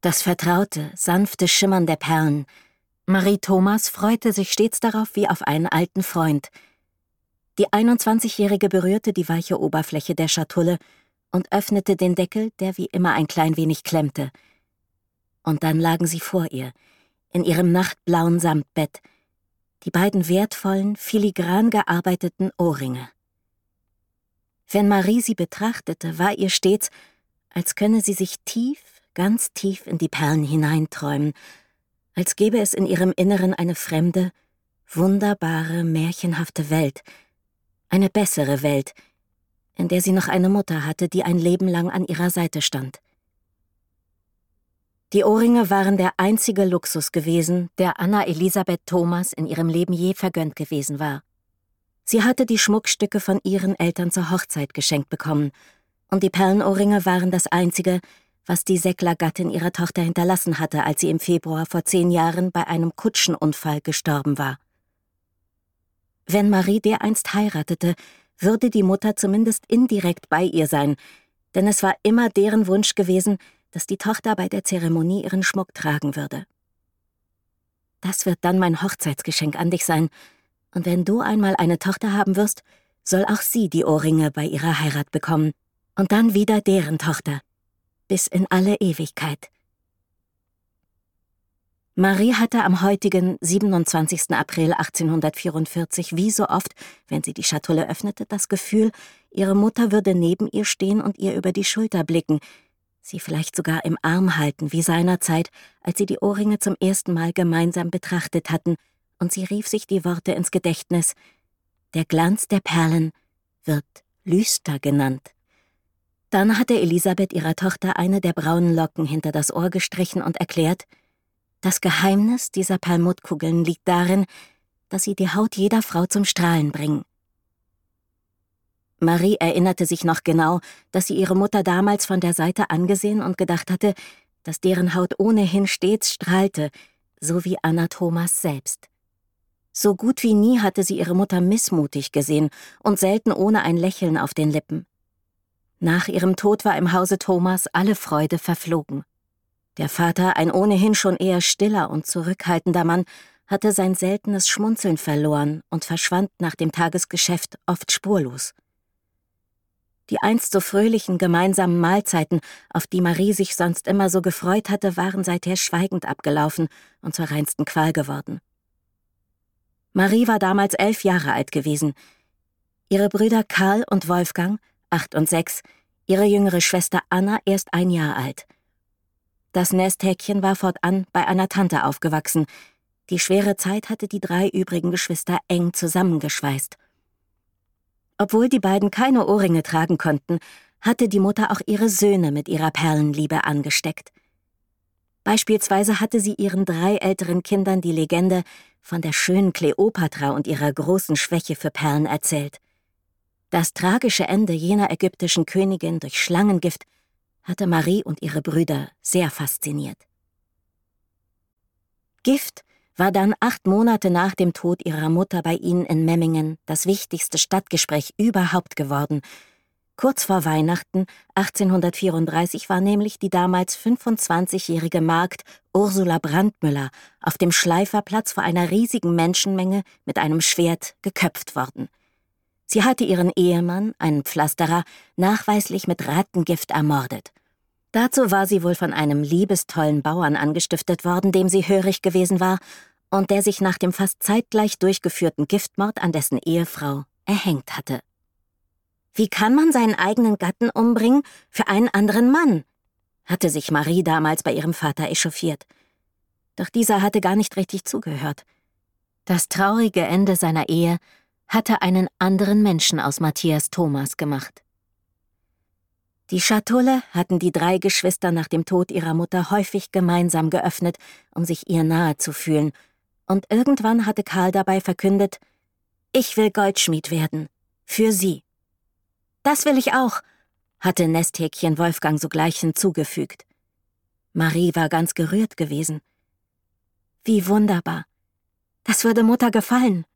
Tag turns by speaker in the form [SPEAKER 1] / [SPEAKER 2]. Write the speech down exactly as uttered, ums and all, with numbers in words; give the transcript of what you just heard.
[SPEAKER 1] Das vertraute, sanfte Schimmern der Perlen. Marie Thomas freute sich stets darauf wie auf einen alten Freund. Die einundzwanzigjährige berührte die weiche Oberfläche der Schatulle und öffnete den Deckel, der wie immer ein klein wenig klemmte. Und dann lagen sie vor ihr, in ihrem nachtblauen Samtbett, die beiden wertvollen, filigran gearbeiteten Ohrringe. Wenn Marie sie betrachtete, war ihr stets, als könne sie sich tief, ganz tief in die Perlen hineinträumen, als gäbe es in ihrem Inneren eine fremde, wunderbare, märchenhafte Welt, eine bessere Welt, in der sie noch eine Mutter hatte, die ein Leben lang an ihrer Seite stand. Die Ohrringe waren der einzige Luxus gewesen, der Anna Elisabeth Thomas in ihrem Leben je vergönnt gewesen war. Sie hatte die Schmuckstücke von ihren Eltern zur Hochzeit geschenkt bekommen, und die Perlenohrringe waren das Einzige, was die Säckler-Gattin ihrer Tochter hinterlassen hatte, als sie im Februar vor zehn Jahren bei einem Kutschenunfall gestorben war. Wenn Marie dereinst heiratete, würde die Mutter zumindest indirekt bei ihr sein, denn es war immer deren Wunsch gewesen, dass die Tochter bei der Zeremonie ihren Schmuck tragen würde. Das wird dann mein Hochzeitsgeschenk an dich sein, und wenn du einmal eine Tochter haben wirst, soll auch sie die Ohrringe bei ihrer Heirat bekommen, und dann wieder deren Tochter, bis in alle Ewigkeit. Marie hatte am heutigen siebenundzwanzigsten April achtzehnhundertvierundvierzig wie so oft, wenn sie die Schatulle öffnete, das Gefühl, ihre Mutter würde neben ihr stehen und ihr über die Schulter blicken, sie vielleicht sogar im Arm halten, wie seinerzeit, als sie die Ohrringe zum ersten Mal gemeinsam betrachtet hatten, und sie rief sich die Worte ins Gedächtnis: Der Glanz der Perlen wird Lüster genannt. Dann hatte Elisabeth ihrer Tochter eine der braunen Locken hinter das Ohr gestrichen und erklärt: Das Geheimnis dieser Perlmuttkugeln liegt darin, dass sie die Haut jeder Frau zum Strahlen bringen. Marie erinnerte sich noch genau, dass sie ihre Mutter damals von der Seite angesehen und gedacht hatte, dass deren Haut ohnehin stets strahlte, so wie Anna Thomas selbst. So gut wie nie hatte sie ihre Mutter missmutig gesehen und selten ohne ein Lächeln auf den Lippen. Nach ihrem Tod war im Hause Thomas alle Freude verflogen. Der Vater, ein ohnehin schon eher stiller und zurückhaltender Mann, hatte sein seltenes Schmunzeln verloren und verschwand nach dem Tagesgeschäft oft spurlos. Die einst so fröhlichen gemeinsamen Mahlzeiten, auf die Marie sich sonst immer so gefreut hatte, waren seither schweigend abgelaufen und zur reinsten Qual geworden. Marie war damals elf Jahre alt gewesen. Ihre Brüder Karl und Wolfgang, acht und sechs, ihre jüngere Schwester Anna erst ein Jahr alt. Das Nesthäkchen war fortan bei einer Tante aufgewachsen. Die schwere Zeit hatte die drei übrigen Geschwister eng zusammengeschweißt. Obwohl die beiden keine Ohrringe tragen konnten, hatte die Mutter auch ihre Söhne mit ihrer Perlenliebe angesteckt. Beispielsweise hatte sie ihren drei älteren Kindern die Legende von der schönen Kleopatra und ihrer großen Schwäche für Perlen erzählt. Das tragische Ende jener ägyptischen Königin durch Schlangengift hatte Marie und ihre Brüder sehr fasziniert. Gift war dann acht Monate nach dem Tod ihrer Mutter bei ihnen in Memmingen das wichtigste Stadtgespräch überhaupt geworden. Kurz vor Weihnachten achtzehnhundertvierunddreißig war nämlich die damals fünfundzwanzigjährige Magd Ursula Brandmüller auf dem Schleiferplatz vor einer riesigen Menschenmenge mit einem Schwert geköpft worden. Sie hatte ihren Ehemann, einen Pflasterer, nachweislich mit Rattengift ermordet. Dazu war sie wohl von einem liebestollen Bauern angestiftet worden, dem sie hörig gewesen war und der sich nach dem fast zeitgleich durchgeführten Giftmord an dessen Ehefrau erhängt hatte. Wie kann man seinen eigenen Gatten umbringen für einen anderen Mann? Hatte sich Marie damals bei ihrem Vater echauffiert. Doch dieser hatte gar nicht richtig zugehört. Das traurige Ende seiner Ehe hatte einen anderen Menschen aus Matthias Thomas gemacht. Die Schatulle hatten die drei Geschwister nach dem Tod ihrer Mutter häufig gemeinsam geöffnet, um sich ihr nahe zu fühlen, und irgendwann hatte Karl dabei verkündet: »Ich will Goldschmied werden. Für Sie.« »Das will ich auch«, hatte Nesthäkchen Wolfgang sogleich hinzugefügt. Marie war ganz gerührt gewesen. »Wie wunderbar. Das würde Mutter gefallen«,